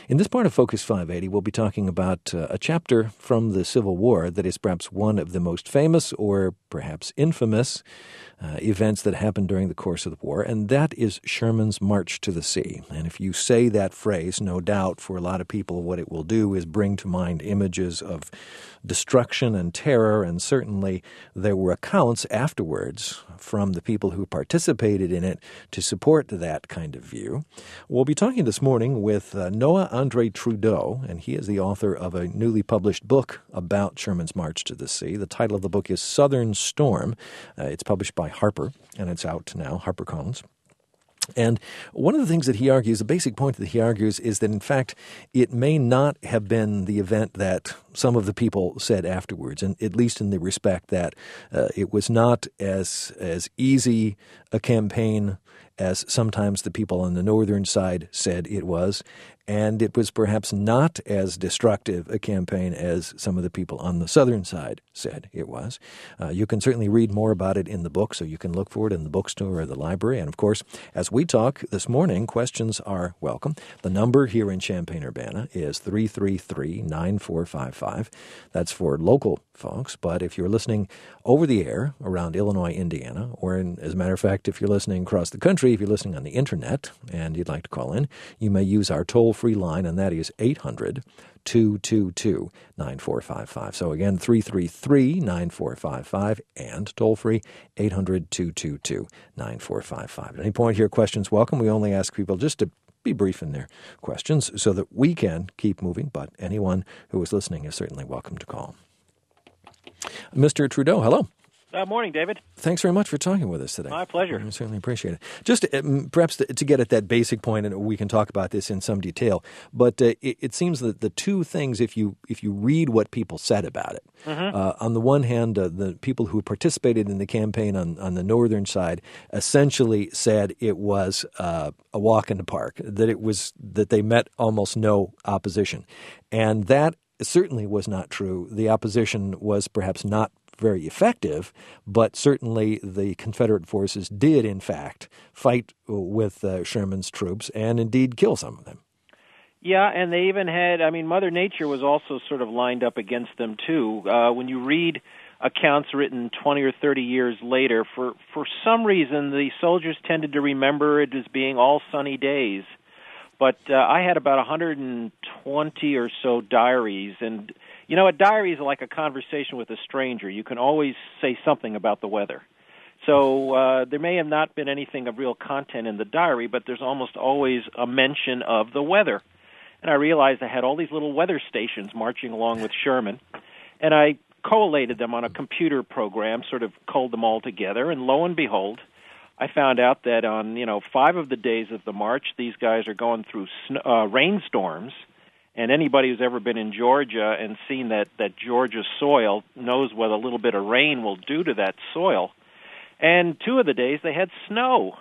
In this part of Focus 580, we'll be talking about a chapter from the Civil War that is perhaps one of the most famous or perhaps infamous events that happened during the course of the war, and that is Sherman's March to the Sea. And if you say that phrase, no doubt for a lot of people what it will do is bring to mind images of destruction and terror, and certainly there were accounts afterwards from the people who participated in it to support that kind of view. We'll be talking this morning with Noah Andre Trudeau, and he is the author of a newly published book about Sherman's March to the Sea. The title of the book is Southern Storm. It's published by Harper, and it's out now, HarperCollins. And one of the things that he argues, the basic point that he argues, is that, in fact, it may not have been the event that some of the people said afterwards, and at least in the respect that it was not as easy a campaign as sometimes the people on the northern side said it was, and it was perhaps not as destructive a campaign as some of the people on the southern side said it was. You can certainly read more about it in the book, so you can look for it in the bookstore or the library. And, of course, as we talk this morning, questions are welcome. The number here in Champaign-Urbana is 333-9455. That's for local folks, but if you're listening over the air around Illinois, Indiana, or as a matter of fact, if you're listening across the country, if you're listening on the internet and you'd like to call in, you may use our toll-free line, and that is 800-222-9455. So again, 333-9455 and toll-free 800-222-9455. At any point here, questions welcome. We only ask people just to be brief in their questions so that we can keep moving, but anyone who is listening is certainly welcome to call. Mr. Trudeau, hello. Morning, David. Thanks very much for talking with us today. My pleasure. I certainly appreciate it. Just perhaps to get at that basic point, and we can talk about this in some detail, but it seems that the two things, if you read what people said about it, on the one hand, the people who participated in the campaign on the northern side essentially said it was a walk in the park, that they met almost no opposition. And that certainly was not true. The opposition was perhaps not very effective, but certainly the Confederate forces did, in fact, fight with Sherman's troops and indeed kill some of them. Yeah, and they even had, Mother Nature was also sort of lined up against them, too. When you read accounts written 20 or 30 years later, for some reason the soldiers tended to remember it as being all sunny days. But I had about 120 or so diaries, and a diary is like a conversation with a stranger. You can always say something about the weather. So there may have not been anything of real content in the diary, but there's almost always a mention of the weather. And I realized I had all these little weather stations marching along with Sherman, and I collated them on a computer program, sort of culled them all together, and lo and behold, I found out that on 5 of the days of the march, these guys are going through rainstorms, and anybody who's ever been in Georgia and seen that Georgia soil knows what a little bit of rain will do to that soil. And 2 of the days they had snow.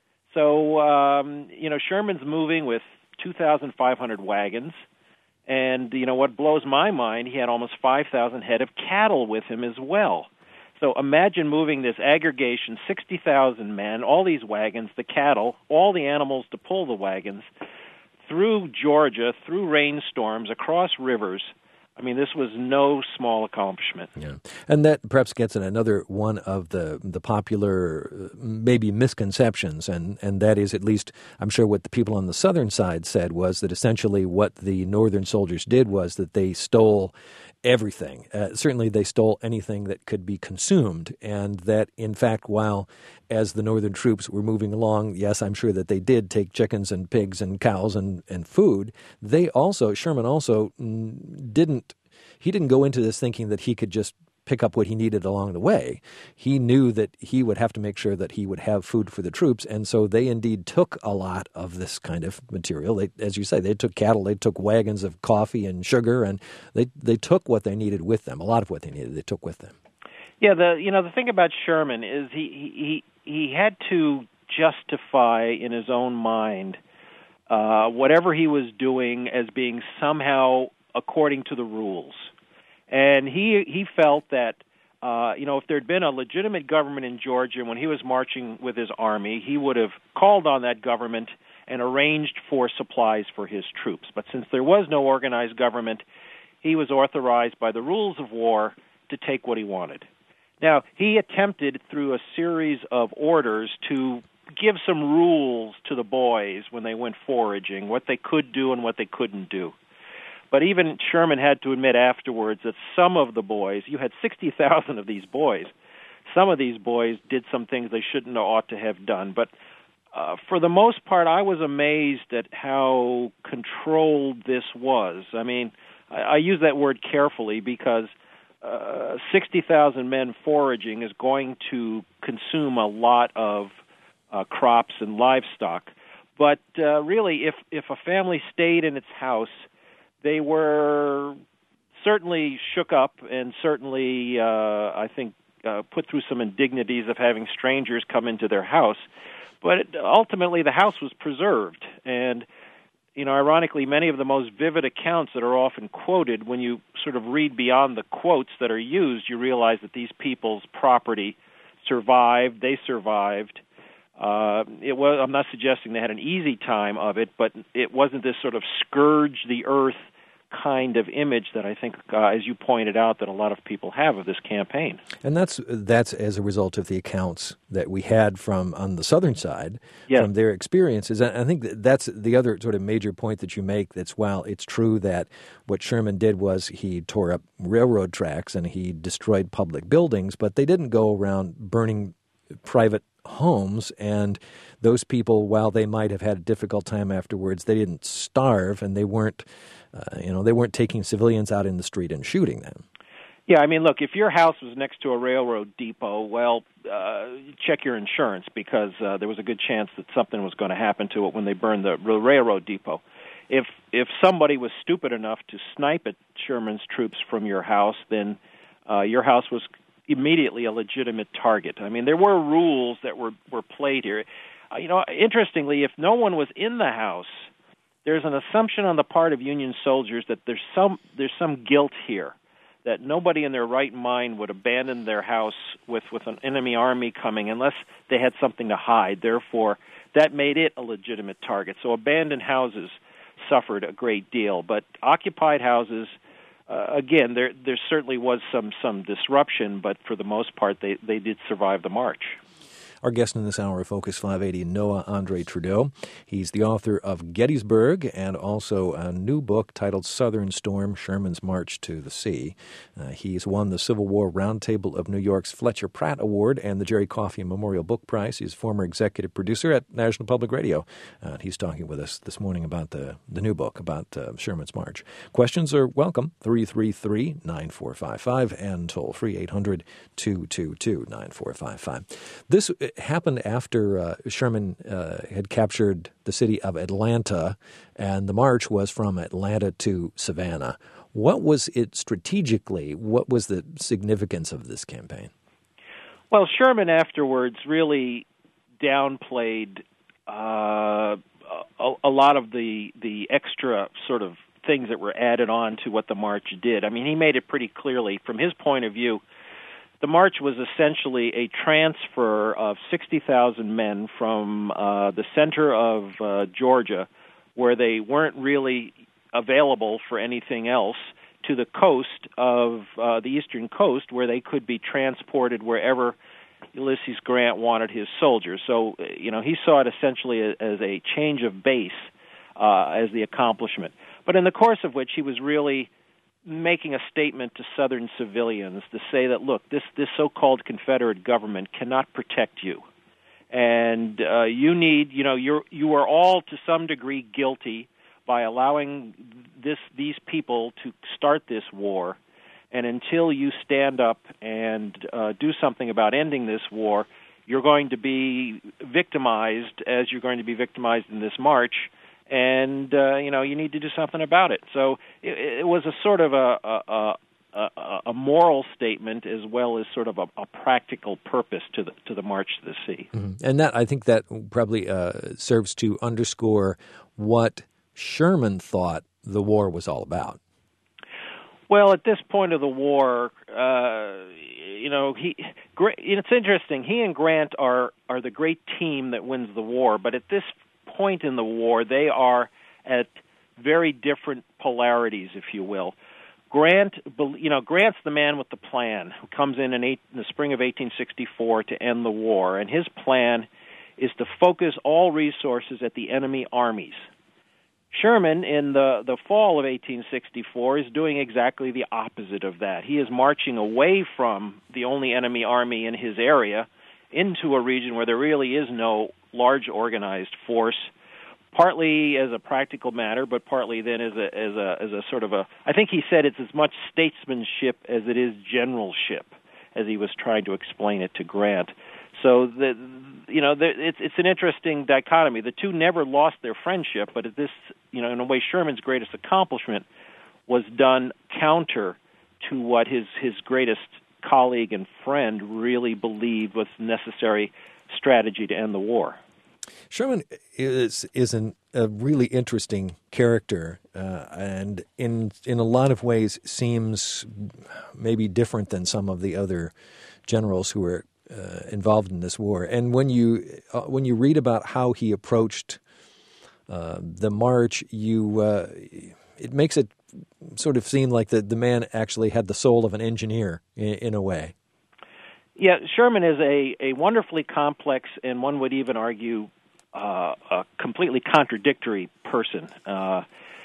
So Sherman's moving with 2,500 wagons, and what blows my mind, he had almost 5,000 head of cattle with him as well. So imagine moving this aggregation, 60,000 men, all these wagons, the cattle, all the animals to pull the wagons, through Georgia, through rainstorms, across rivers. This was no small accomplishment. Yeah, and that perhaps gets at another one of the popular maybe misconceptions, and that is, at least I'm sure what the people on the southern side said, was that essentially what the northern soldiers did was that they stole everything. Certainly they stole anything that could be consumed, and that, in fact, while as the northern troops were moving along, yes, I'm sure that they did take chickens and pigs and cows and food, Sherman also didn't go into this thinking that he could just pick up what he needed along the way. He knew that he would have to make sure that he would have food for the troops, and so they indeed took a lot of this kind of material. They, as you say, they took cattle, they took wagons of coffee and sugar, and they took what they needed with them. A lot of what they needed, they took with them. Yeah, the thing about Sherman is he had to justify in his own mind whatever he was doing as being somehow according to the rules. And he felt that, if there had been a legitimate government in Georgia when he was marching with his army, he would have called on that government and arranged for supplies for his troops. But since there was no organized government, he was authorized by the rules of war to take what he wanted. Now, he attempted through a series of orders to give some rules to the boys when they went foraging, what they could do and what they couldn't do. But even Sherman had to admit afterwards that some of the boys, you had 60,000 of these boys, some of these boys did some things they shouldn't or ought to have done. But for the most part, I was amazed at how controlled this was. I mean, I use that word carefully because 60,000 men foraging is going to consume a lot of crops and livestock. But really, if a family stayed in its house, they were certainly shook up and certainly, I think, put through some indignities of having strangers come into their house. But ultimately, the house was preserved. And, you know, ironically, many of the most vivid accounts that are often quoted, when you sort of read beyond the quotes that are used, you realize that these people's property survived. They survived. I'm not suggesting they had an easy time of it, but it wasn't this sort of scourge the earth kind of image that I think, as you pointed out, that a lot of people have of this campaign. And that's as a result of the accounts that we had from on the southern side, from their experiences. And I think that's the other sort of major point that you make, that's while it's true that what Sherman did was he tore up railroad tracks and he destroyed public buildings, but they didn't go around burning private homes, and those people, while they might have had a difficult time afterwards, they didn't starve, and they weren't taking civilians out in the street and shooting them. Yeah, I mean, look, if your house was next to a railroad depot, well, check your insurance, because there was a good chance that something was going to happen to it when they burned the railroad depot. If somebody was stupid enough to snipe at Sherman's troops from your house, then your house was immediately a legitimate target. I mean, there were rules that were played here. Interestingly, if no one was in the house, there's an assumption on the part of Union soldiers that there's some guilt here, that nobody in their right mind would abandon their house with an enemy army coming unless they had something to hide. Therefore, that made it a legitimate target. So abandoned houses suffered a great deal, but occupied houses, again, there certainly was some disruption, but for the most part, they did survive the march. Our guest in this hour of Focus 580, Noah Andre Trudeau. He's the author of Gettysburg and also a new book titled Southern Storm, Sherman's March to the Sea. He's won the Civil War Roundtable of New York's Fletcher Pratt Award and the Jerry Coffey Memorial Book Prize. He's former executive producer at National Public Radio. He's talking with us this morning about the new book about Sherman's March. Questions are welcome, 333-9455 and toll-free 800-222-9455. This happened after Sherman had captured the city of Atlanta, and the march was from Atlanta to Savannah. What was it strategically? What was the significance of this campaign? Well, Sherman afterwards really downplayed a lot of the extra sort of things that were added on to what the march did. I mean, he made it pretty clearly from his point of view. The march was essentially a transfer of 60,000 men from the center of Georgia, where they weren't really available for anything else, to the coast of the eastern coast, where they could be transported wherever Ulysses Grant wanted his soldiers. So, he saw it essentially as a change of base as the accomplishment. But in the course of which he was really making a statement to Southern civilians to say that, look, this so-called Confederate government cannot protect you, and you need, you are all to some degree guilty by allowing these people to start this war, and until you stand up and do something about ending this war, you're going to be victimized as you're going to be victimized in this march. And, you need to do something about it. So it was a sort of a moral statement as well as sort of a practical purpose to the March to the Sea. Mm-hmm. And I think that probably serves to underscore what Sherman thought the war was all about. Well, at this point of the war, it's interesting. He and Grant are the great team that wins the war, but at this point in the war, they are at very different polarities, if you will. Grant's the man with the plan, who comes in the spring of 1864 to end the war, and his plan is to focus all resources at the enemy armies. Sherman, in the fall of 1864, is doing exactly the opposite of that. He is marching away from the only enemy army in his area into a region where there really is no large organized force, partly as a practical matter, but partly then as a sort of a, I think he said it's as much statesmanship as it is generalship, as he was trying to explain it to Grant. So it's an interesting dichotomy. The two never lost their friendship, but this, in a way, Sherman's greatest accomplishment was done counter to what his greatest colleague and friend really believed was necessary strategy to end the war. Sherman is a really interesting character, and in a lot of ways seems maybe different than some of the other generals who were involved in this war. And when you read about how he approached the march, it makes it sort of seem like the man actually had the soul of an engineer in a way. Yeah, Sherman is a wonderfully complex, and one would even argue a completely contradictory person. I've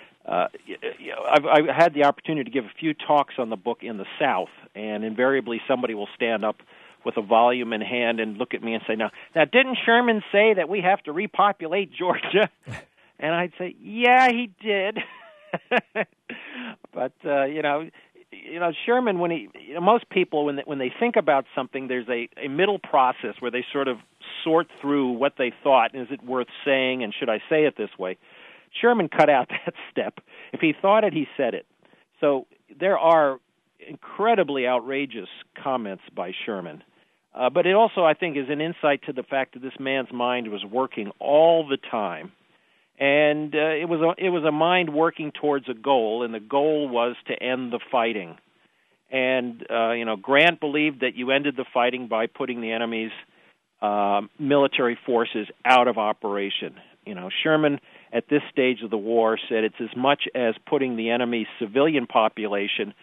had the opportunity to give a few talks on the book in the South, and invariably somebody will stand up with a volume in hand and look at me and say, now didn't Sherman say that we have to repopulate Georgia? And I'd say, yeah, he did. But Sherman, most people when they think about something, there's a middle process where they sort of sort through what they thought, and is it worth saying, and should I say it this way? Sherman cut out that step. If he thought it, he said it. So there are incredibly outrageous comments by Sherman. But it also, I think, is an insight to the fact that this man's mind was working all the time. And it was a mind working towards a goal, and the goal was to end the fighting. And Grant believed that you ended the fighting by putting the enemy's military forces out of operation. Sherman at this stage of the war said it's as much as putting the enemy's civilian population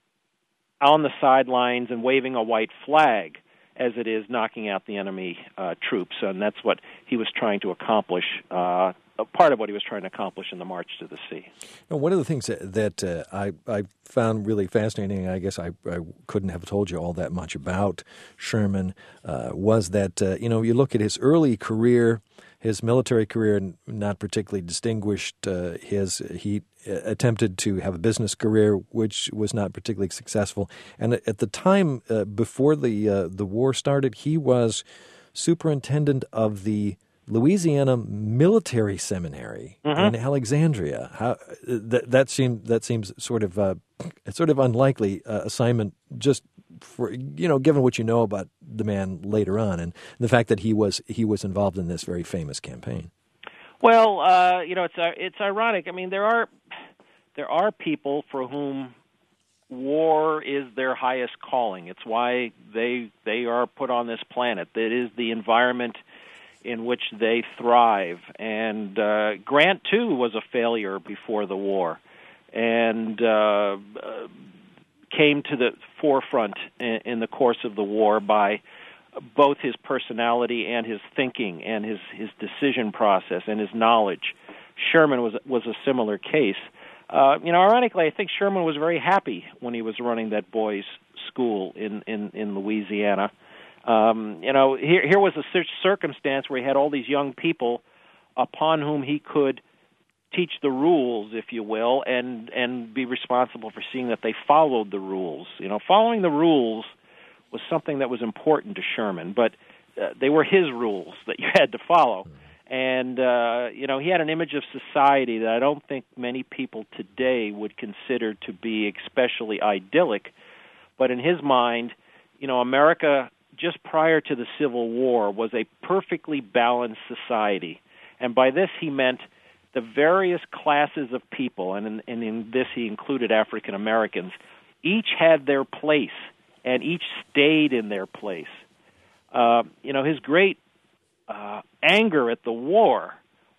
on the sidelines and waving a white flag as it is knocking out the enemy troops, and that's what he was trying to accomplish. Part of what he was trying to accomplish in the March to the Sea. Now, one of the things that I found really fascinating, I guess I couldn't have told you all that much about Sherman, was that, you look at his early career, his military career, not particularly distinguished. He attempted to have a business career, which was not particularly successful. And at the time before the war started, he was superintendent of the Louisiana Military Seminary in Alexandria. That seems sort of unlikely assignment, just for given what you know about the man later on, and the fact that he was involved in this very famous campaign. Well, it's ironic. I mean, there are people for whom war is their highest calling. It's why they are put on this planet. It is the environment in which they thrive. And Grant, too, was a failure before the war and came to the forefront in the course of the war by both his personality and his thinking and his decision process and his knowledge. Sherman was a similar case. Ironically, I think Sherman was very happy when he was running that boys' school in Louisiana. Here was a circumstance where he had all these young people upon whom he could teach the rules, if you will, and be responsible for seeing that they followed the rules. Following the rules was something that was important to Sherman, but they were his rules that you had to follow. And, he had an image of society that I don't think many people today would consider to be especially idyllic. But in his mind, America, just prior to the Civil War, was a perfectly balanced society. And by this he meant the various classes of people, and in this he included African Americans, each had their place, and each stayed in their place. His great anger at the war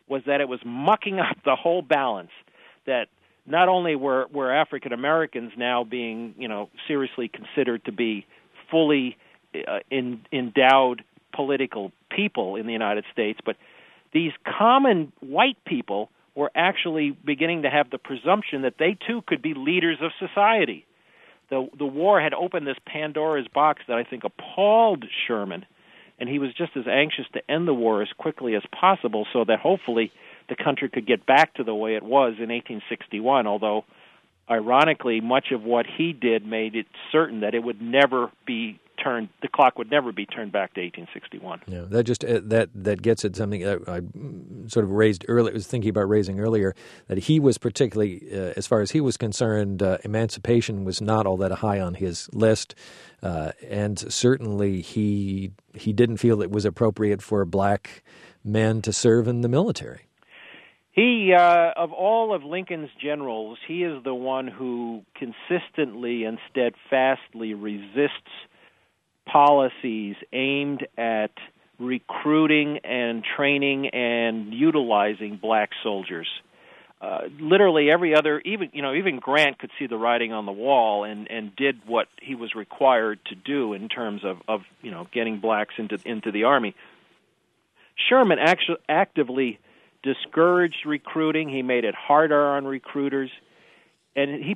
was that it was mucking up the whole balance, that not only were African Americans now being, seriously considered to be fully endowed political people in the United States, but these common white people were actually beginning to have the presumption that they too could be leaders of society. The war had opened this Pandora's box that I think appalled Sherman, and he was just as anxious to end the war as quickly as possible so that hopefully the country could get back to the way it was in 1861, although ironically much of what he did made it certain that it would never be turned, the clock would never be turned back to 1861. Yeah, that just that gets at something that I sort of raised earlier. I was thinking about raising earlier, that he was particularly, as far as he was concerned, emancipation was not all that high on his list, and certainly he didn't feel it was appropriate for black men to serve in the military. He, of all of Lincoln's generals, he is the one who consistently and steadfastly resists policies aimed at recruiting and training and utilizing black soldiers. Literally every other, even Grant could see the writing on the wall and did what he was required to do in terms of getting blacks into the Army. Sherman actually actively discouraged recruiting. He made it harder on recruiters, and he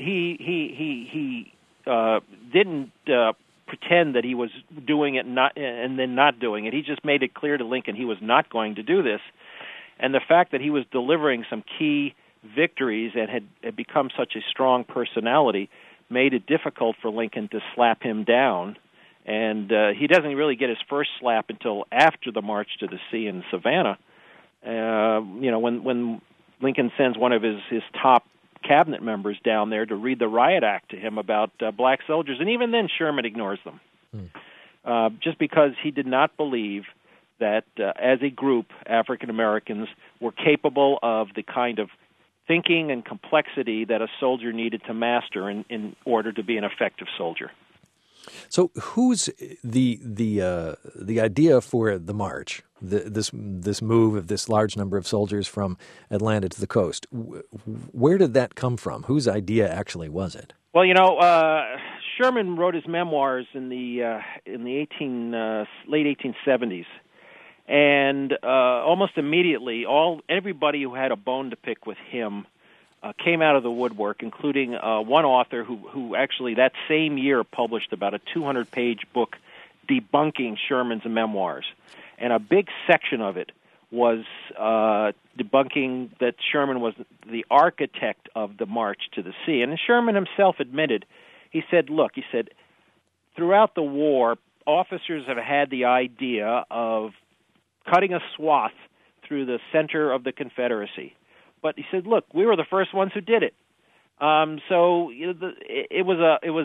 didn't pretend that he was doing it and then not doing it. He just made it clear to Lincoln he was not going to do this, and the fact that he was delivering some key victories and had become such a strong personality made it difficult for Lincoln to slap him down. And he doesn't really get his first slap until after the March to the Sea in Savannah. When Lincoln sends one of his top cabinet members down there to read the riot act to him about black soldiers, and even then Sherman ignores them, just because he did not believe that as a group, African Americans were capable of the kind of thinking and complexity that a soldier needed to master in order to be an effective soldier. So, who's the idea for the march? This move of this large number of soldiers from Atlanta to the coast. Where did that come from? Whose idea actually was it? Well, Sherman wrote his memoirs in the late 1870s, and almost immediately, everybody who had a bone to pick with him came out of the woodwork, including one author who actually that same year published about a 200-page book debunking Sherman's memoirs. And a big section of it was debunking that Sherman was the architect of the March to the Sea. And Sherman himself admitted, he said, throughout the war, officers have had the idea of cutting a swath through the center of the Confederacy. But he said, look, we were the first ones who did it. So it was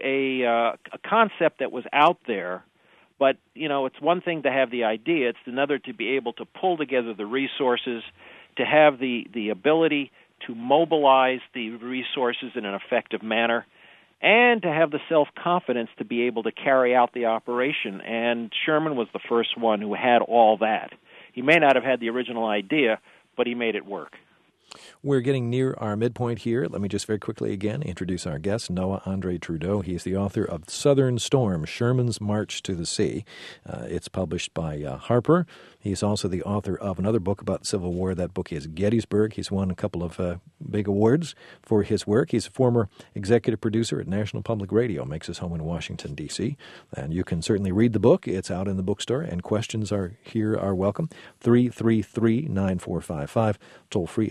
a concept that was out there. But, it's one thing to have the idea. It's another to be able to pull together the resources, to have the ability to mobilize the resources in an effective manner, and to have the self-confidence to be able to carry out the operation. And Sherman was the first one who had all that. He may not have had the original idea, but he made it work. We're getting near our midpoint here. Let me just very quickly again introduce our guest, Noah Andre Trudeau. He is the author of Southern Storm, Sherman's March to the Sea. It's published by Harper. He's also the author of another book about the Civil War. That book is Gettysburg. He's won a couple of big awards for his work. He's a former executive producer at National Public Radio, makes his home in Washington, D.C. And you can certainly read the book. It's out in the bookstore, and questions are welcome. 333-9455, toll-free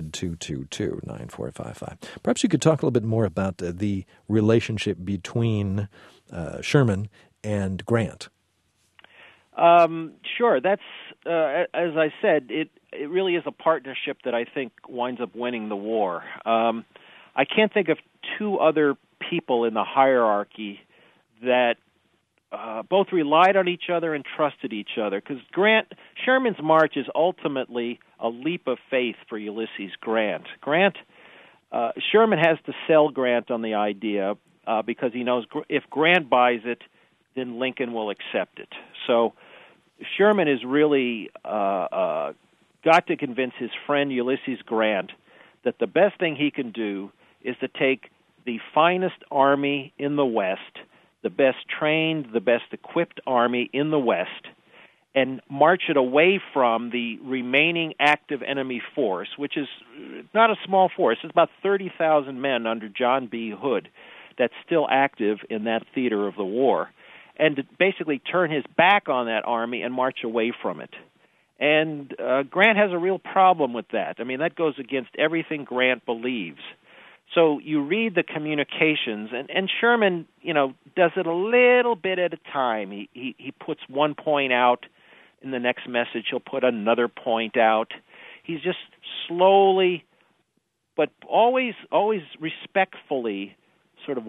800-222-9455. Perhaps you could talk a little bit more about the relationship between Sherman and Grant. Sure. That's as I said, it really is a partnership that I think winds up winning the war. I can't think of two other people in the hierarchy that both relied on each other and trusted each other. Because Sherman's march is ultimately a leap of faith for Ulysses Grant. Sherman has to sell Grant on the idea because he knows if Grant buys it, then Lincoln will accept it. So Sherman is really going got to convince his friend Ulysses Grant that the best thing he can do is to take the finest army in the West, the best trained, the best equipped army in the West, and march it away from the remaining active enemy force, which is not a small force. It's about 30,000 men under John B. Hood that's still active in that theater of the war, and to basically turn his back on that army and march away from it. And Grant has a real problem with that. I mean, that goes against everything Grant believes. So you read the communications, and Sherman, does it a little bit at a time. He puts one point out. In the next message, he'll put another point out. He's just slowly, but always respectfully sort of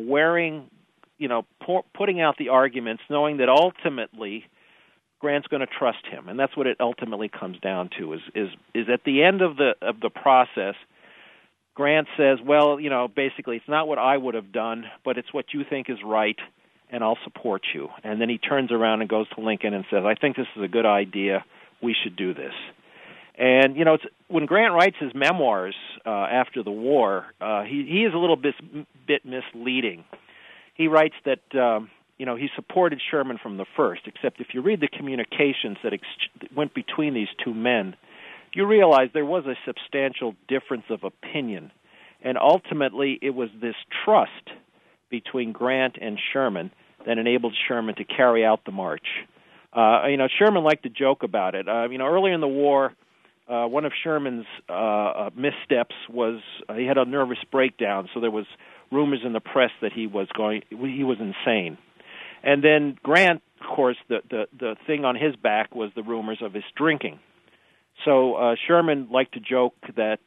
putting out the arguments, knowing that ultimately Grant's going to trust him, and that's what it ultimately comes down to. Is at the end of the process, Grant says, well, basically it's not what I would have done, but it's what you think is right, and I'll support you. And then he turns around and goes to Lincoln and says, I think this is a good idea. We should do this. And, it's, when Grant writes his memoirs after the war, he is a little bit misleading. He writes that, he supported Sherman from the first, except if you read the communications that went between these two men, you realize there was a substantial difference of opinion. And ultimately, it was this trust between Grant and Sherman that enabled Sherman to carry out the march. Sherman liked to joke about it. Earlier in the war, one of Sherman's missteps was he had a nervous breakdown, so there was rumors in the press that he was insane. And then Grant, of course, the thing on his back was the rumors of his drinking. So Sherman liked to joke that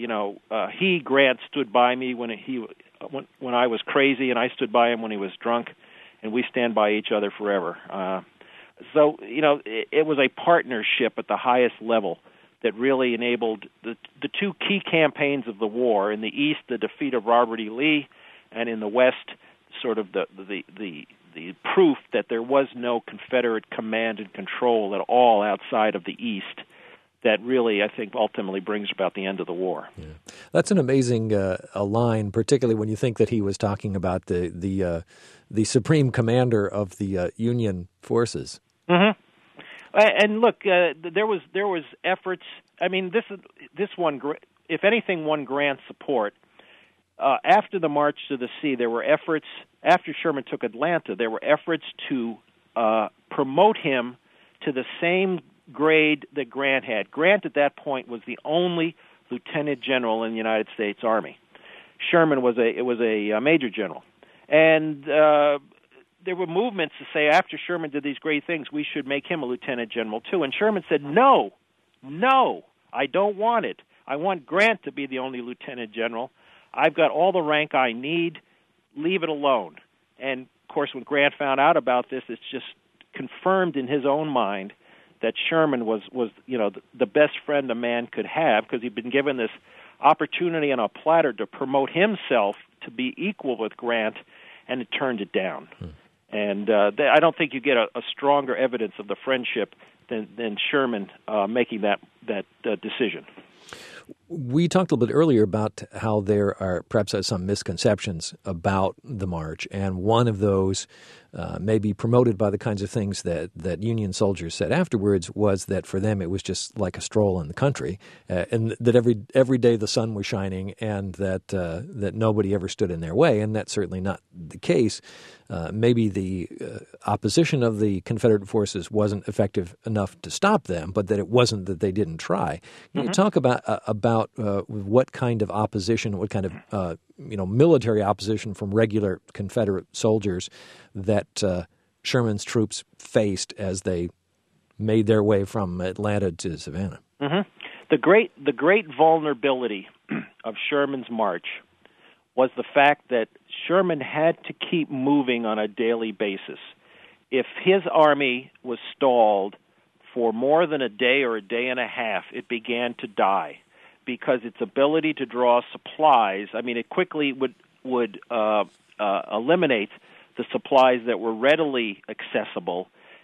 Grant stood by me when I was crazy, and I stood by him when he was drunk, and we stand by each other forever. So it was a partnership at the highest level that really enabled the two key campaigns of the war. In the East, the defeat of Robert E. Lee, and in the West, sort of the proof that there was no Confederate command and control at all outside of the East. That really, I think, ultimately brings about the end of the war. Yeah. That's an amazing a line, particularly when you think that he was talking about the supreme commander of the Union forces. Mm-hmm. And look, there was efforts. I mean, this one, if anything, won Grant's support. After the March to the Sea, there were efforts. After Sherman took Atlanta, there were efforts to promote him to the same grade that Grant had. Grant at that point was the only lieutenant general in the United States Army. Sherman was a major general. And there were movements to say after Sherman did these great things, we should make him a lieutenant general too. And Sherman said, no, I don't want it. I want Grant to be the only lieutenant general. I've got all the rank I need. Leave it alone. And, of course, when Grant found out about this, it's just confirmed in his own mind that Sherman was the best friend a man could have, because he'd been given this opportunity on a platter to promote himself to be equal with Grant, and it turned it down. And I don't think you get a stronger evidence of the friendship than Sherman making that decision. We talked a little bit earlier about how there are perhaps some misconceptions about the march, and one of those may be promoted by the kinds of things that Union soldiers said afterwards, was that for them it was just like a stroll in the country, and that every day the sun was shining, and that nobody ever stood in their way, and that's certainly not the case. Maybe the opposition of the Confederate forces wasn't effective enough to stop them, but that it wasn't that they didn't try. Can you talk about what kind of opposition, what kind of military opposition from regular Confederate soldiers that Sherman's troops faced as they made their way from Atlanta to Savannah? Mm-hmm. The great vulnerability of Sherman's march was the fact that Sherman had to keep moving on a daily basis. If his army was stalled for more than a day or a day and a half, it began to die, because its ability to draw supplies, it quickly would eliminate the supplies that were readily accessible,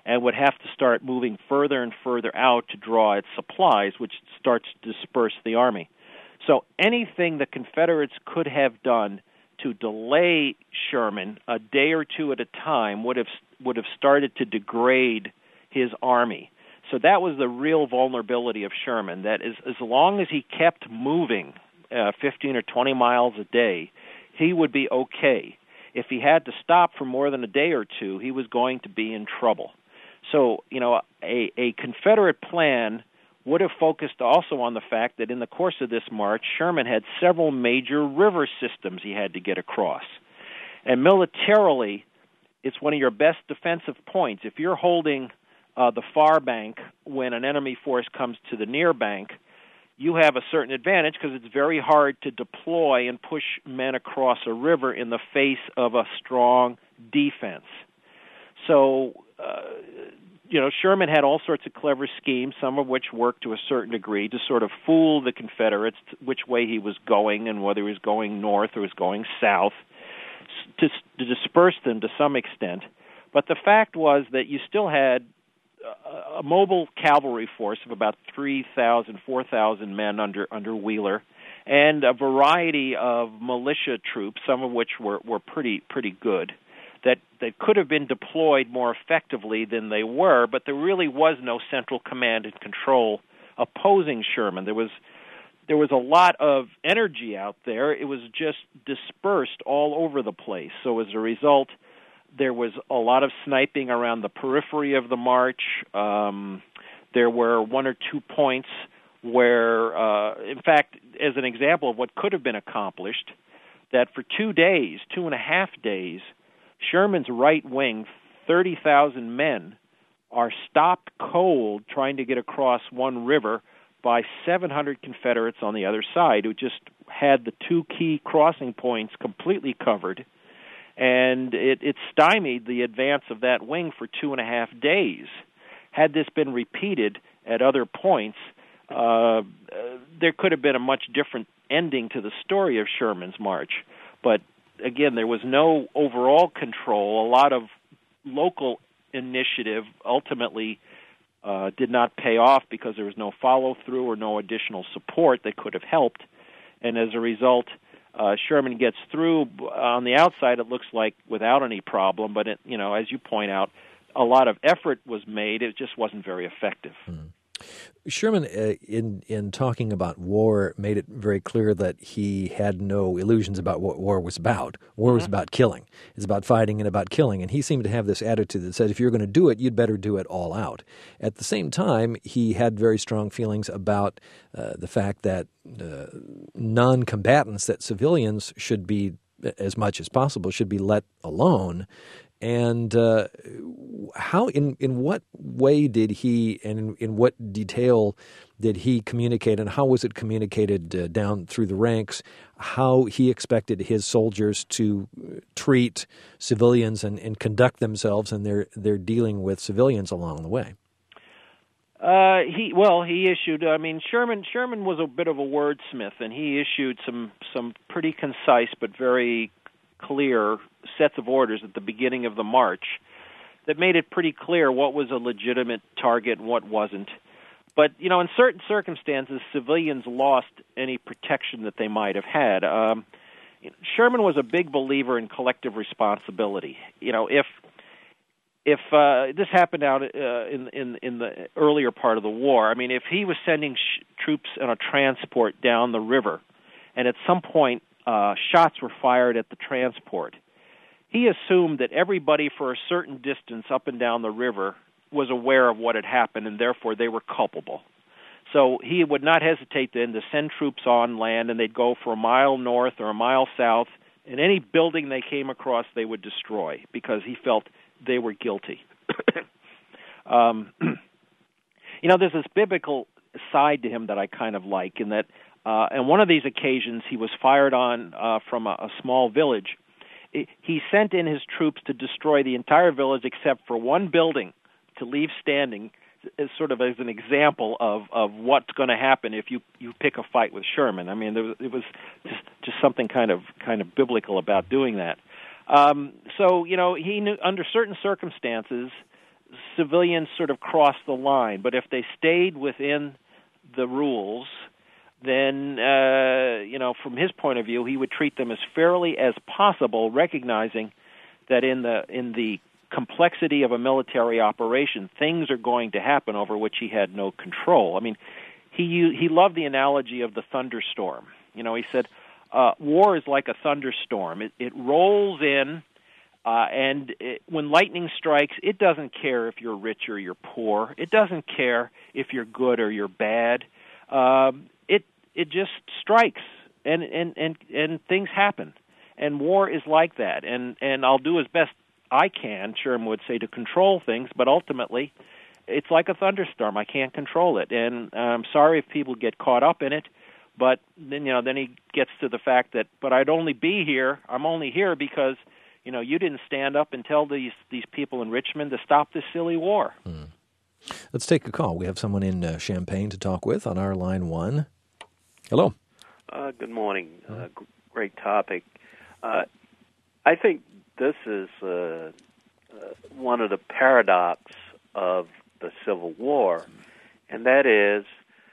and would have to start moving further and further out to draw its supplies, which starts to disperse the army. So anything the Confederates could have done to delay Sherman a day or two at a time would have started to degrade his army. So that was the real vulnerability of Sherman, that as long as he kept moving 15 or 20 miles a day, he would be okay. If he had to stop for more than a day or two, he was going to be in trouble. So, a Confederate plan would have focused also on the fact that in the course of this march, Sherman had several major river systems he had to get across. And militarily, it's one of your best defensive points. If you're holding the far bank when an enemy force comes to the near bank, you have a certain advantage because it's very hard to deploy and push men across a river in the face of a strong defense. So, Sherman had all sorts of clever schemes, some of which worked to a certain degree to sort of fool the Confederates which way he was going and whether he was going north or was going south, to disperse them to some extent. But the fact was that you still had a mobile cavalry force of about 3,000, 4,000 men under Wheeler, and a variety of militia troops, some of which were pretty good, that could have been deployed more effectively than they were, but there really was no central command and control opposing Sherman. There was a lot of energy out there. It was just dispersed all over the place. So as a result, there was a lot of sniping around the periphery of the march. There were one or 2 points where, in fact, as an example of what could have been accomplished, that for 2.5 days, Sherman's right wing, 30,000 men, are stopped cold trying to get across one river by 700 Confederates on the other side who just had the 2 key crossing points completely covered. And it stymied the advance of that wing for 2.5 days. Had this been repeated at other points, there could have been a much different ending to the story of Sherman's march. But again, there was no overall control. A lot of local initiative ultimately did not pay off because there was no follow-through or no additional support that could have helped. And as a result, Sherman gets through. On the outside, it looks like without any problem, but as you point out, a lot of effort was made. It just wasn't very effective. Mm. Sherman, in talking about war, made it very clear that he had no illusions about what war was about. War was about killing. It's about fighting and about killing. And he seemed to have this attitude that said, if you're going to do it, you'd better do it all out. At the same time, he had very strong feelings about the fact that non-combatants, that civilians should be, as much as possible, should be let alone. And how, in what way did he, and in what detail did he communicate, and how was it communicated down through the ranks, how he expected his soldiers to treat civilians and conduct themselves in their dealing with civilians along the way? He issued. Sherman was a bit of a wordsmith, and he issued some pretty concise but very clear sets of orders at the beginning of the march that made it pretty clear what was a legitimate target and what wasn't. But, in certain circumstances, civilians lost any protection that they might have had. Sherman was a big believer in collective responsibility. If this happened out in the earlier part of the war, if he was sending troops on a transport down the river, and at some point shots were fired at the transport, he assumed that everybody for a certain distance up and down the river was aware of what had happened, and therefore they were culpable. So he would not hesitate then to send troops on land, and they'd go for a mile north or a mile south, and any building they came across they would destroy because he felt they were guilty. There's this biblical side to him that I kind of like, in that on one of these occasions he was fired on from a small village. He sent in his troops to destroy the entire village except for one building to leave standing, as sort of as an example of what's going to happen if you pick a fight with Sherman. It was just something kind of biblical about doing that. He knew under certain circumstances, civilians sort of crossed the line. But if they stayed within the rules, then, from his point of view, he would treat them as fairly as possible, recognizing that in the complexity of a military operation, things are going to happen over which he had no control. I mean, he loved the analogy of the thunderstorm. He said, war is like a thunderstorm. It rolls in, and when lightning strikes, it doesn't care if you're rich or you're poor. It doesn't care if you're good or you're bad. It just strikes, and things happen. And war is like that. And I'll do as best I can, Sherman would say, to control things, but ultimately it's like a thunderstorm. I can't control it. And I'm sorry if people get caught up in it, but then he gets to the fact that, but I'm only here because, you didn't stand up and tell these people in Richmond to stop this silly war. Let's take a call. We have someone in Champaign to talk with on our line 1. Hello. Good morning. Great topic. I think this is one of the paradox of the Civil War, and that is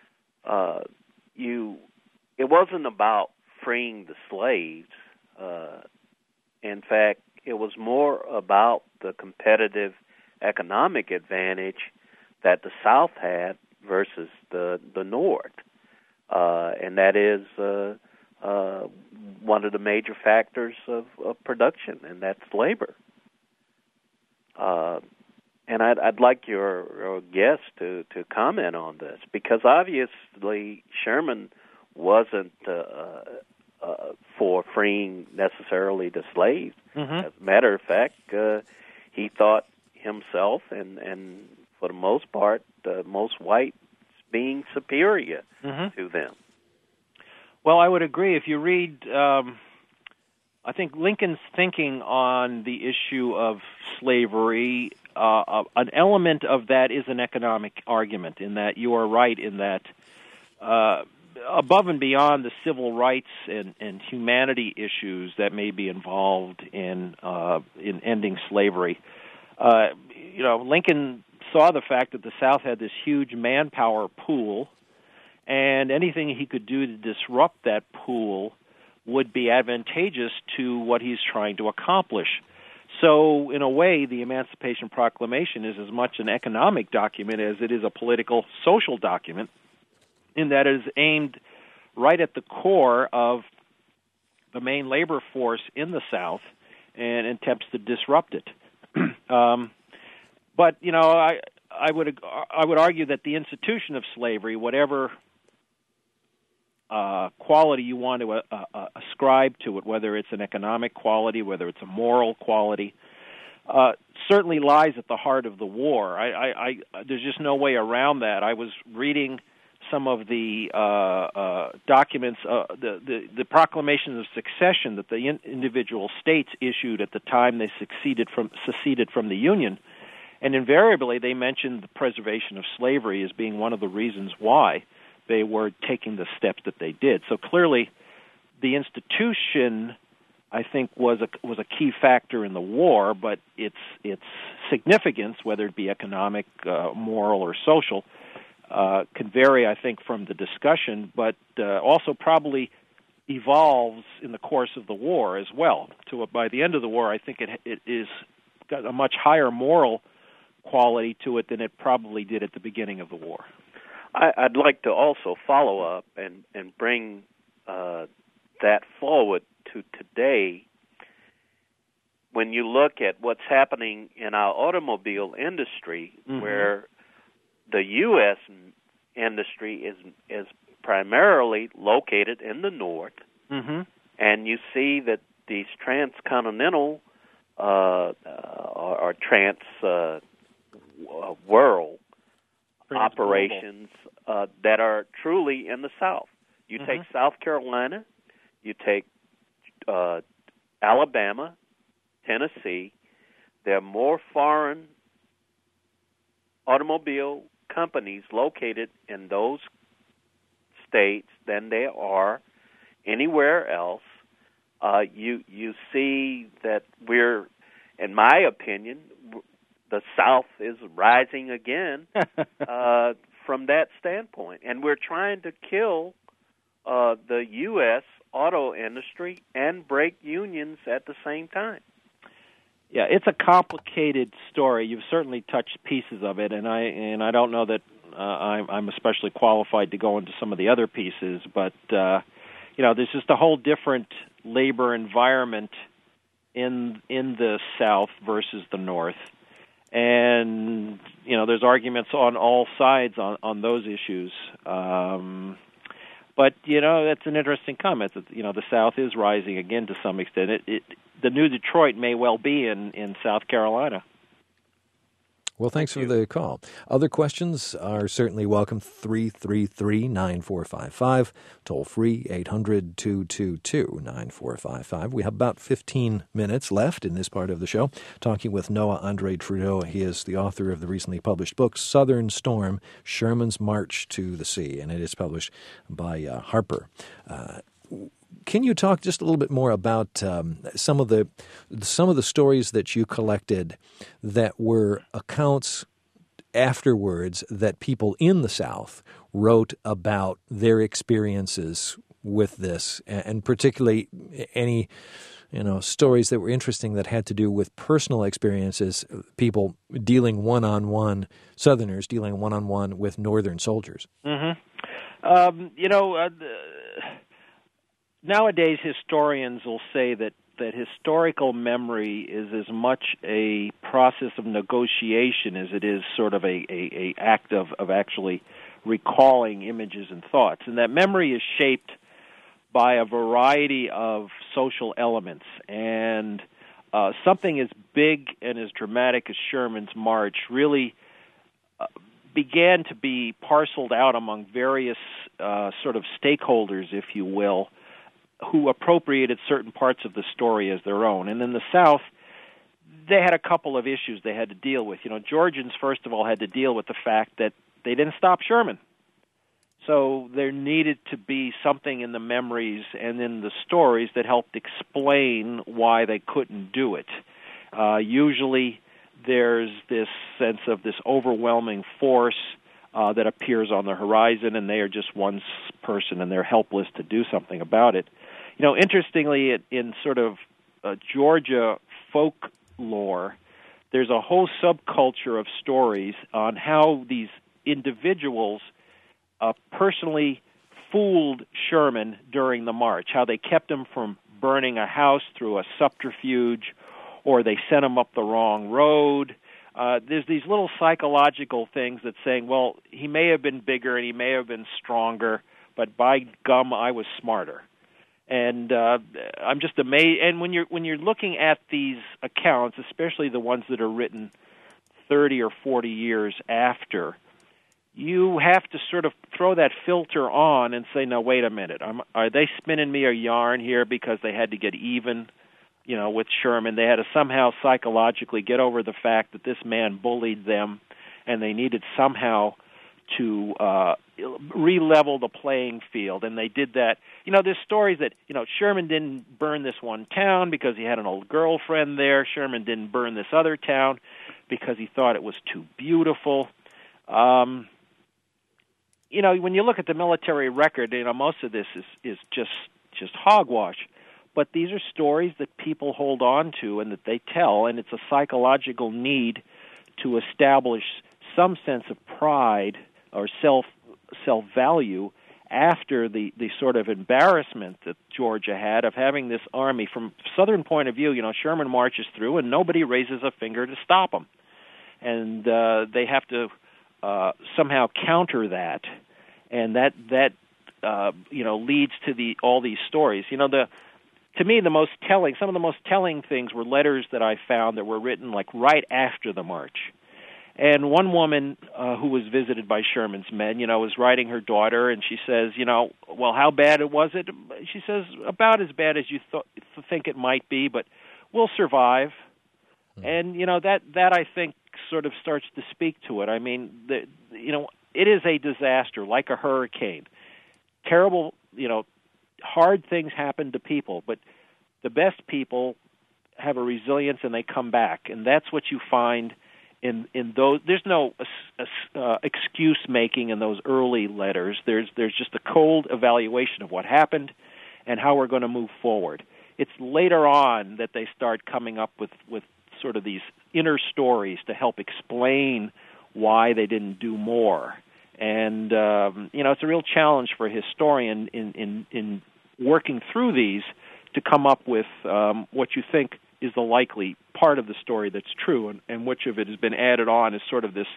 it wasn't about freeing the slaves. In fact, it was more about the competitive economic advantage that the South had versus the North. And that is one of the major factors of production, and that's labor. And I'd like your guest to comment on this, because obviously Sherman wasn't for freeing necessarily the slaves. Mm-hmm. As a matter of fact, he thought himself, and for the most part, most whites being superior to them. Well, I would agree. If you read, I think Lincoln's thinking on the issue of slavery, an element of that is an economic argument, in that you are right in that above and beyond the civil rights and humanity issues that may be involved in ending slavery, Lincoln saw the fact that the South had this huge manpower pool, and anything he could do to disrupt that pool would be advantageous to what he's trying to accomplish. So, in a way, the Emancipation Proclamation is as much an economic document as it is a political, social document, in that it is aimed right at the core of the main labor force in the South and attempts to disrupt it. But I would argue that the institution of slavery, whatever quality you want to ascribe to it, whether it's an economic quality, whether it's a moral quality, certainly lies at the heart of the war. There's just no way around that. I was reading some of the documents, the proclamations of succession that the individual states issued at the time they seceded from the Union. And invariably, they mentioned the preservation of slavery as being one of the reasons why they were taking the steps that they did. So clearly, the institution, I think, was a key factor in the war, but its significance, whether it be economic, moral, or social, can vary, I think, from the discussion, but also probably evolves in the course of the war as well. By the end of the war, I think it is got a much higher moral quality to it than it probably did at the beginning of the war. I'd like to also follow up and bring that forward to today. When you look at what's happening in our automobile industry, where the U.S. industry is primarily located in the north, and you see that these transcontinental or trans world operations that are truly in the South. You take South Carolina, you take Alabama, Tennessee. There are more foreign automobile companies located in those states than there are anywhere else. You see that we're, in my opinion, the South is rising again from that standpoint. And we're trying to kill the U.S. auto industry and break unions at the same time. Yeah, it's a complicated story. You've certainly touched pieces of it, and I don't know that I'm especially qualified to go into some of the other pieces, but there's just a whole different labor environment in the South versus the North, and there's arguments on all sides on those issues. But that's an interesting comment. That, the South is rising again to some extent. The new Detroit may well be in South Carolina. Well, thanks for the call. Other questions are certainly welcome. 333-9455, toll free 800-222-9455. We have about 15 minutes left in this part of the show, talking with Noah Andre Trudeau. He is the author of the recently published book, Southern Storm, Sherman's March to the Sea, and it is published by Harper. Can you talk just a little bit more about some of the stories that you collected that were accounts afterwards that people in the South wrote about their experiences with this, and particularly any stories that were interesting that had to do with personal experiences, people dealing one-on-one, Southerners dealing one-on-one with Northern soldiers? Mm-hmm. Nowadays, historians will say that historical memory is as much a process of negotiation as it is sort of a act of actually recalling images and thoughts, and that memory is shaped by a variety of social elements. And something as big and as dramatic as Sherman's March really began to be parceled out among various sort of stakeholders, if you will, who appropriated certain parts of the story as their own. And in the South, they had a couple of issues they had to deal with. Georgians, first of all, had to deal with the fact that they didn't stop Sherman. So there needed to be something in the memories and in the stories that helped explain why they couldn't do it. Usually there's this sense of this overwhelming force that appears on the horizon, and they are just one person, and they're helpless to do something about it. Interestingly, in sort of Georgia folklore, there's a whole subculture of stories on how these individuals personally fooled Sherman during the march, how they kept him from burning a house through a subterfuge, or they sent him up the wrong road. There's these little psychological things that saying, well, he may have been bigger and he may have been stronger, but by gum, I was smarter. And I'm just amazed. And when you're looking at these accounts, especially the ones that are written 30 or 40 years after, you have to sort of throw that filter on and say, no, wait a minute. Are they spinning me a yarn here because they had to get even, with Sherman? They had to somehow psychologically get over the fact that this man bullied them, and they needed somehow to re-level the playing field, and they did that. There's stories that, Sherman didn't burn this one town because he had an old girlfriend there. Sherman didn't burn this other town because he thought it was too beautiful. When you look at the military record, most of this is just hogwash. But these are stories that people hold on to and that they tell, and it's a psychological need to establish some sense of pride or self-value after the sort of embarrassment that Georgia had of having this army. From Southern point of view, Sherman marches through and nobody raises a finger to stop him. And they have to somehow counter that. And that leads to all these stories. To me, some of the most telling things were letters that I found that were written like right after the march. And one woman who was visited by Sherman's men, was writing her daughter, and she says, well, how bad was it? She says, about as bad as you think it might be, but we'll survive. And, that I think sort of starts to speak to it. I mean, it is a disaster, like a hurricane. Terrible, hard things happen to people, but the best people have a resilience and they come back. And that's what you find in those. There's no excuse making in those early letters. There's just a cold evaluation of what happened and how we're going to move forward. It's later on that they start coming up with sort of these inner stories to help explain why they didn't do more. And it's a real challenge for a historian in working through these to come up with what you think is the likely part of the story that's true, and which of it has been added on as sort of this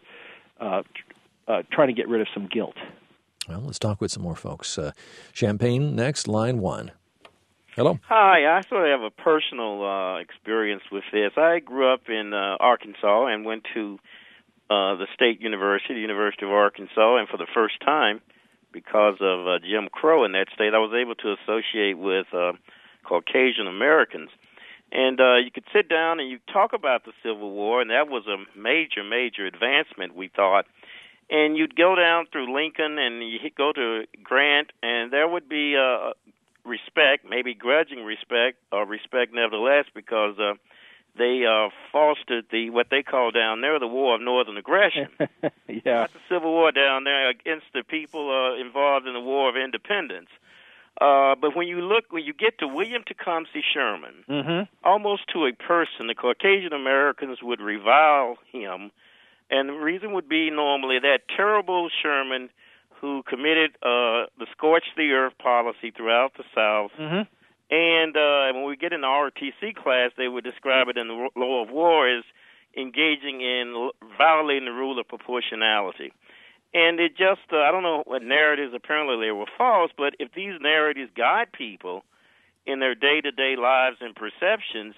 trying to get rid of some guilt. Well, let's talk with some more folks. Champaign next, line 1. Hello. Hi, I sort of have a personal experience with this. I grew up in Arkansas and went to the State University, the University of Arkansas, and for the first time, because of Jim Crow in that state, I was able to associate with Caucasian Americans. And you could sit down and you talk about the Civil War, and that was a major, major advancement, we thought. And you'd go down through Lincoln and you'd go to Grant, and there would be respect, maybe grudging respect, or respect nevertheless, because they fostered what they call down there the War of Northern Aggression. Yeah. Not the Civil War down there against the people involved in the War of Independence. But when you get to William Tecumseh Sherman, almost to a person, the Caucasian Americans would revile him, and the reason would be normally that terrible Sherman who committed the scorched the earth policy throughout the South. And when we get in the ROTC class, they would describe it in the law of war as engaging in violating the rule of proportionality. And it just, I don't know what narratives, apparently they were false, but if these narratives guide people in their day-to-day lives and perceptions,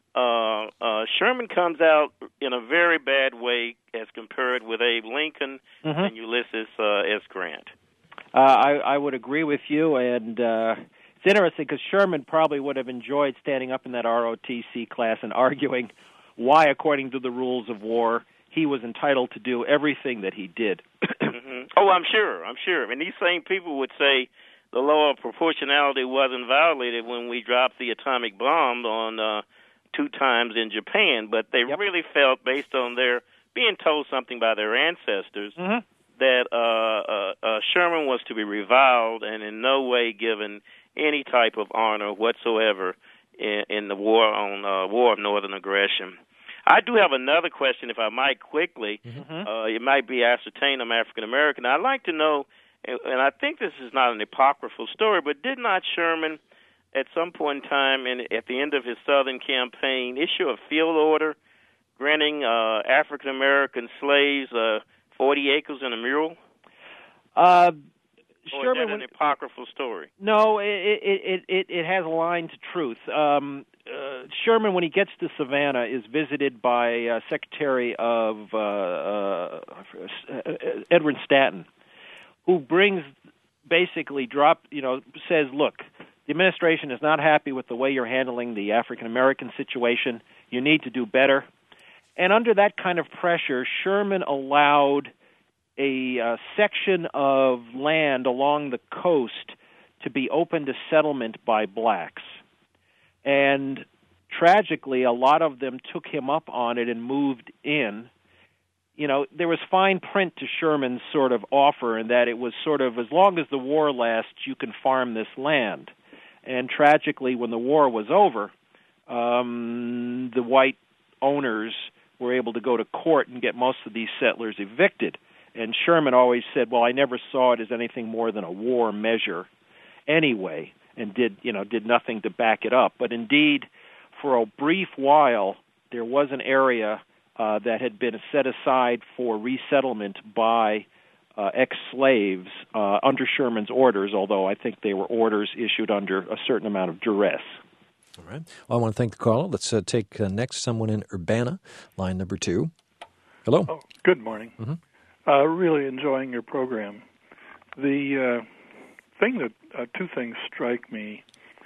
Sherman comes out in a very bad way as compared with Abe Lincoln and Ulysses S. Grant. I would agree with you, and it's interesting because Sherman probably would have enjoyed standing up in that ROTC class and arguing why, according to the rules of war, he was entitled to do everything that he did. Oh, I'm sure. And these same people would say the law of proportionality wasn't violated when we dropped the atomic bomb on 2 times in Japan, but they really felt, based on their being told something by their ancestors, that Sherman was to be reviled and in no way given any type of honor whatsoever in the war of Northern Aggression. I do have another question, if I might, quickly. It might be ascertained I'm African American. I'd like to know, and I think this is not an apocryphal story, but did not Sherman, at some point in time, at the end of his Southern campaign, issue a field order granting African American slaves 40 acres and a mule? Or is that an apocryphal story? No, it has a line to truth. Sherman, when he gets to Savannah, is visited by Secretary of Edwin Stanton, who says, look, the administration is not happy with the way you're handling the African American situation. You need to do better. And under that kind of pressure, Sherman allowed a section of land along the coast to be open to settlement by blacks. And tragically, a lot of them took him up on it and moved in. You know, there was fine print to Sherman's sort of offer in that it was sort of, as long as the war lasts, you can farm this land. And tragically, when the war was over, the white owners were able to go to court and get most of these settlers evicted. And Sherman always said, well, I never saw it as anything more than a war measure anyway, and did nothing to back it up. But indeed, for a brief while, there was an area that had been set aside for resettlement by ex-slaves under Sherman's orders, although I think they were orders issued under a certain amount of duress. All right. Well, I want to thank the caller. Let's take next someone in Urbana, line number 2. Hello. Oh, good morning. Really enjoying your program. The thing that two things strike me.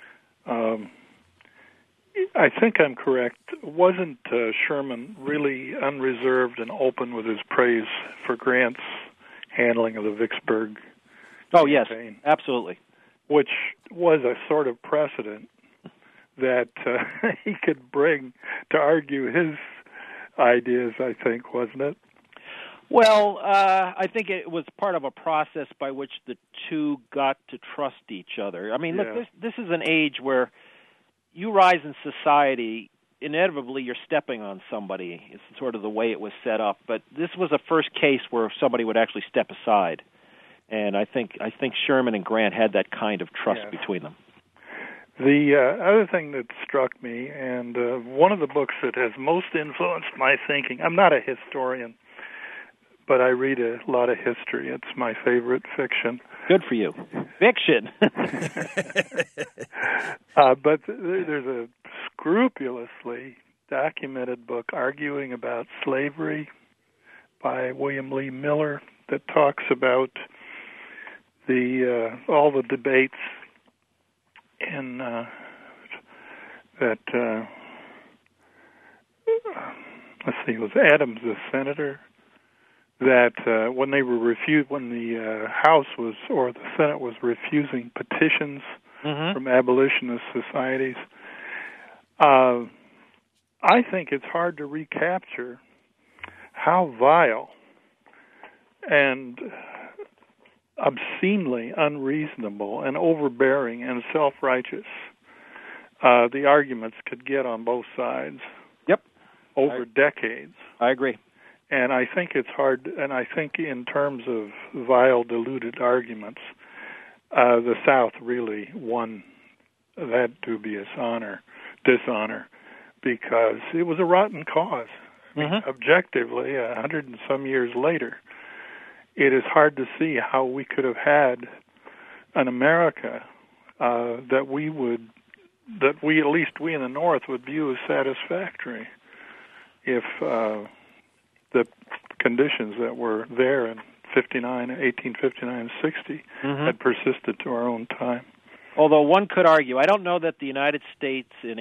I think I'm correct. Wasn't Sherman really unreserved and open with his praise for Grant's handling of the Vicksburg campaign? Yes, absolutely. Which was a sort of precedent that he could bring to argue his ideas, I think, wasn't it? Well, I think it was part of a process by which the two got to trust each other. I mean, look, this is an age where you rise in society, inevitably you're stepping on somebody. It's sort of the way it was set up. But this was a first case where somebody would actually step aside. And I think Sherman and Grant had that kind of trust between them. The other thing that struck me, and one of the books that has most influenced my thinking, I'm not a historian, but I read a lot of history. It's my favorite fiction. Good for you. Fiction. But there's a scrupulously documented book arguing about slavery by William Lee Miller that talks about all the debates in let's see, it was Adams, the senator, that when the House was, or the Senate was refusing petitions from abolitionist societies, I think it's hard to recapture how vile and obscenely unreasonable and overbearing and self-righteous the arguments could get on both sides. Yep. Over decades. I agree. And I think it's hard, and I think in terms of vile, diluted arguments, the South really won that dubious dishonor, because it was a rotten cause. I mean, objectively, 100 and some years later, it is hard to see how we could have had an America that we, at least we in the North, would view as satisfactory if the conditions that were there in 1859 and 60 had persisted to our own time. Although one could argue, I don't know that the United States in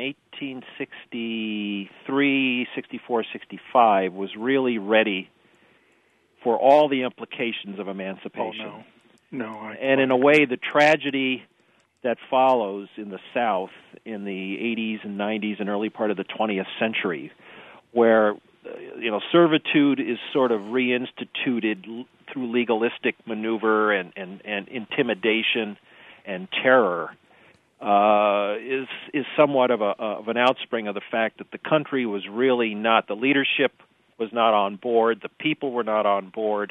1863, 64, 65 was really ready for all the implications of emancipation. Oh, no. And in a way, the tragedy that follows in the South in the 80s and 90s and early part of the 20th century, where servitude is sort of reinstituted through legalistic maneuver and intimidation and terror, is somewhat of an outspring of the fact that the country was really not, the leadership was not on board, the people were not on board,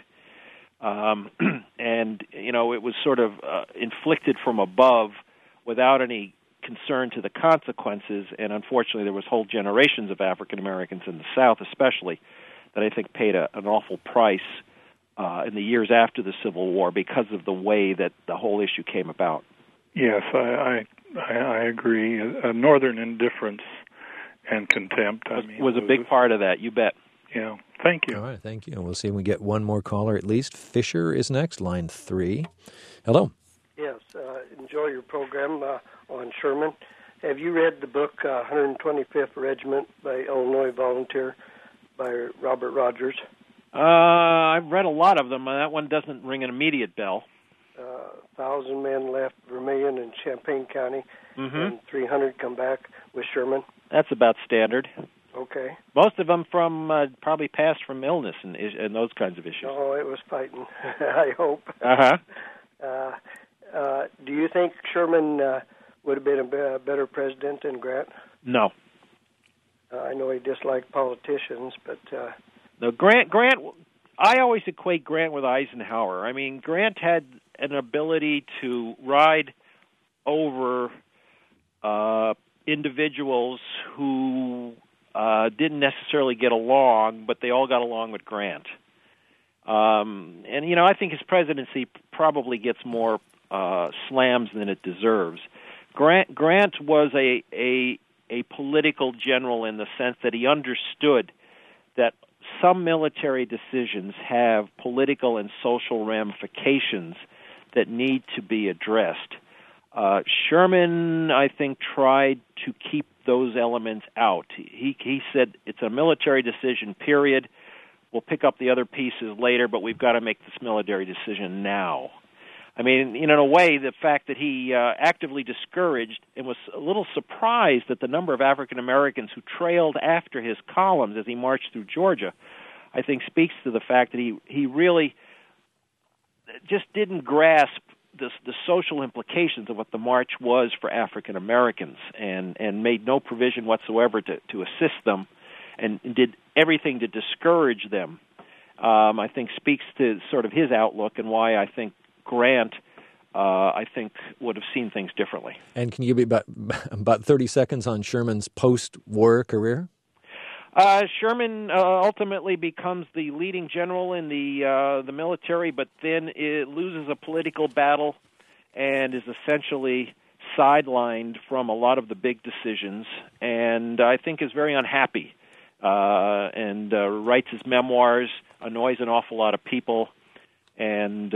and it was sort of inflicted from above without any concern to the consequences. And unfortunately, there was whole generations of African Americans in the South, especially, that I think paid an awful price in the years after the Civil War because of the way that the whole issue came about. Yes, I agree. Northern indifference and contempt was a big part of that. You bet. Yeah. Thank you. All right, thank you. We'll see if we get one more caller at least. Fisher is next, line 3. Hello. Yes, enjoy your program on Sherman. Have you read the book 125th Regiment by Illinois Volunteer by Robert Rogers? I've read a lot of them. That one doesn't ring an immediate bell. 1,000 men left Vermilion and Champaign County, and 300 come back with Sherman. That's about standard. Okay. Most of them probably passed from illness and those kinds of issues. Oh, it was fighting, I hope. Do you think Sherman would have been a better president than Grant? No. I know he disliked politicians, but... No, Grant. I always equate Grant with Eisenhower. I mean, Grant had an ability to ride over individuals who didn't necessarily get along, but they all got along with Grant. And I think his presidency probably gets more slams than it deserves. Grant was a political general in the sense that he understood that some military decisions have political and social ramifications that need to be addressed. Sherman, I think, tried to keep those elements out. He said it's a military decision, period. We'll pick up the other pieces later, but we've got to make this military decision now. I mean, in a way, the fact that he actively discouraged and was a little surprised at the number of African Americans who trailed after his columns as he marched through Georgia, I think speaks to the fact that he really just didn't grasp the social implications of what the march was for African Americans, and made no provision whatsoever to assist them, and did everything to discourage them. I think speaks to sort of his outlook, and why I think Grant, I think, would have seen things differently. And can you give me about 30 seconds on Sherman's post-war career? Sherman ultimately becomes the leading general in the military, but then it loses a political battle and is essentially sidelined from a lot of the big decisions, and I think is very unhappy, and writes his memoirs, annoys an awful lot of people, and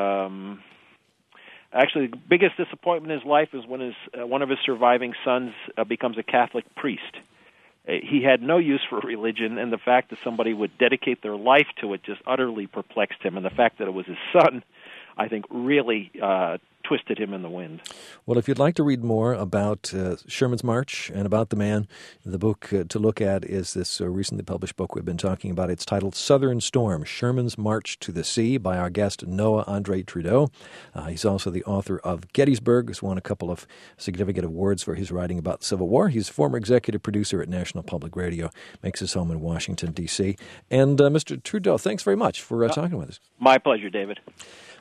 actually the biggest disappointment in his life is when one of his surviving sons becomes a Catholic priest. He had no use for religion, and the fact that somebody would dedicate their life to it just utterly perplexed him, and the fact that it was his son, I think, really twisted him in the wind. Well, if you'd like to read more about Sherman's March and about the man, the book to look at is this recently published book we've been talking about. It's titled Southern Storm, Sherman's March to the Sea, by our guest Noah Andre Trudeau. He's also the author of Gettysburg, who's won a couple of significant awards for his writing about the Civil War. He's a former executive producer at National Public Radio, makes his home in Washington, D.C. And Mr. Trudeau, thanks very much for talking with us. My pleasure, David.